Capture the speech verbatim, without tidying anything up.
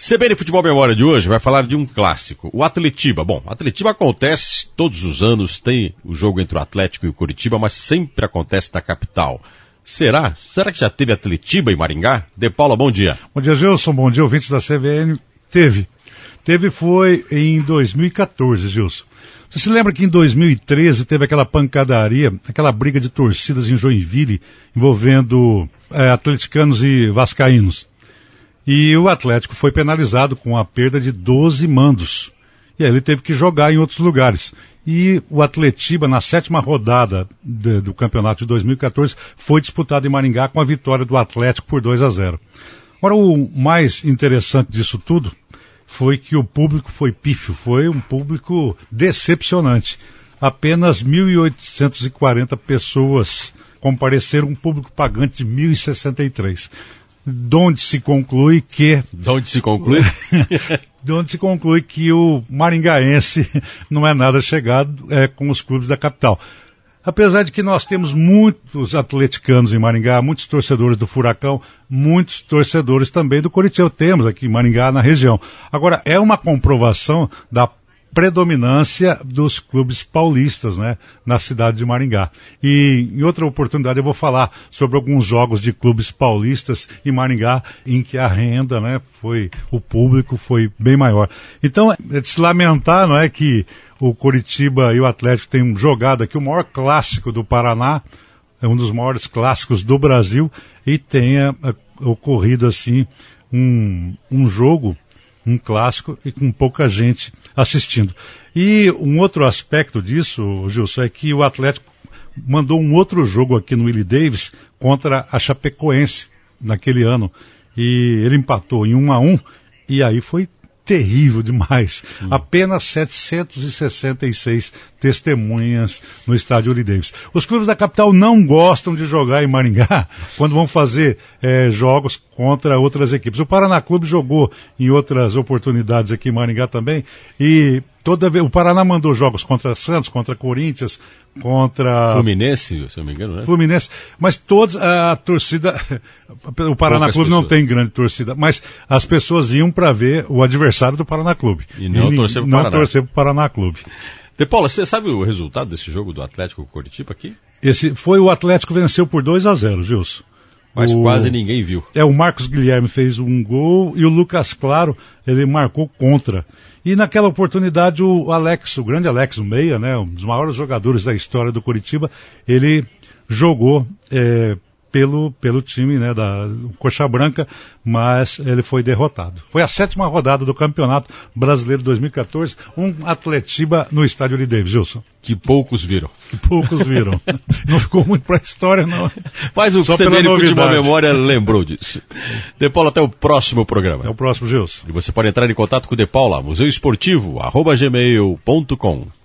C B N Futebol Memória de hoje vai falar de um clássico, o Atletiba. Bom, o Atletiba acontece todos os anos, tem o jogo entre o Atlético e o Coritiba, mas sempre acontece na capital. Será? Será que já teve Atletiba em Maringá? De Paula, bom dia. Bom dia, Gilson. Bom dia, ouvintes da C B N. Teve. Teve foi em dois mil e catorze, Gilson. Você se lembra que em dois mil e treze teve aquela pancadaria, aquela briga de torcidas em Joinville, envolvendo é, atleticanos e vascaínos. E o Atlético foi penalizado com a perda de doze mandos. E aí ele teve que jogar em outros lugares. E o Atletiba, na sétima rodada de, do campeonato de dois mil e catorze, foi disputado em Maringá com a vitória do Atlético por dois a zero. Agora, o mais interessante disso tudo foi que o público foi pífio, foi um público decepcionante. Apenas mil oitocentas e quarenta pessoas compareceram, um público pagante de mil e sessenta e três. De onde se conclui que... De onde se conclui? de onde se conclui que o maringaense não é nada chegado é, com os clubes da capital. Apesar de que nós temos muitos atleticanos em Maringá, muitos torcedores do Furacão, muitos torcedores também do Coritiba, temos aqui em Maringá, na região. Agora, é uma comprovação da predominância dos clubes paulistas, né, na cidade de Maringá. E em outra oportunidade eu vou falar sobre alguns jogos de clubes paulistas em Maringá, em que a renda, né, foi, o público foi bem maior. Então, é de se lamentar, não é, que o Coritiba e o Atlético tenham jogado aqui o maior clássico do Paraná, é um dos maiores clássicos do Brasil, e tenha ocorrido assim um, um jogo, um clássico e com pouca gente assistindo. E um outro aspecto disso, Gilson, é que o Atlético mandou um outro jogo aqui no Willie Davis contra a Chapecoense naquele ano. E ele empatou em um a um e aí foi terrível demais. Hum. Apenas setecentas e sessenta e seis testemunhas no estádio Willie Davis. Os clubes da capital não gostam de jogar em Maringá quando vão fazer é, jogos contra outras equipes. O Paraná Clube jogou em outras oportunidades aqui em Maringá também, e toda vez o Paraná mandou jogos contra Santos, contra Corinthians, contra... Fluminense, se eu não me engano, né? Fluminense, mas todos, a torcida, o Paraná Poucas Clube pessoas. Não tem grande torcida, mas as pessoas iam para ver o adversário do Paraná Clube. E não e, torcer para o Não Paraná. torcer para o Paraná Clube. De Paula, você sabe o resultado desse jogo do Atlético com o Coritiba aqui? Esse foi o Atlético venceu por dois a zero, Gilson. Mas o... quase ninguém viu. É, o Marcos Guilherme fez um gol e o Lucas Claro, ele marcou contra. E naquela oportunidade o Alex, o grande Alex, o meia, né, um dos maiores jogadores da história do Coritiba, ele jogou é, pelo, pelo time, né, da Coxa Branca, mas ele foi derrotado. Foi a sétima rodada do Campeonato Brasileiro dois mil e catorze, um Atletiba no estádio Willie Davis, Gilson. Que poucos viram. Que poucos viram. Não ficou muito para a história, não. Mas o C B N Futebol Memória lembrou disso. De Paula, até o próximo programa. Até o próximo, Gilson. E você pode entrar em contato com o De Paula, museu esportivo, arroba gmail ponto com.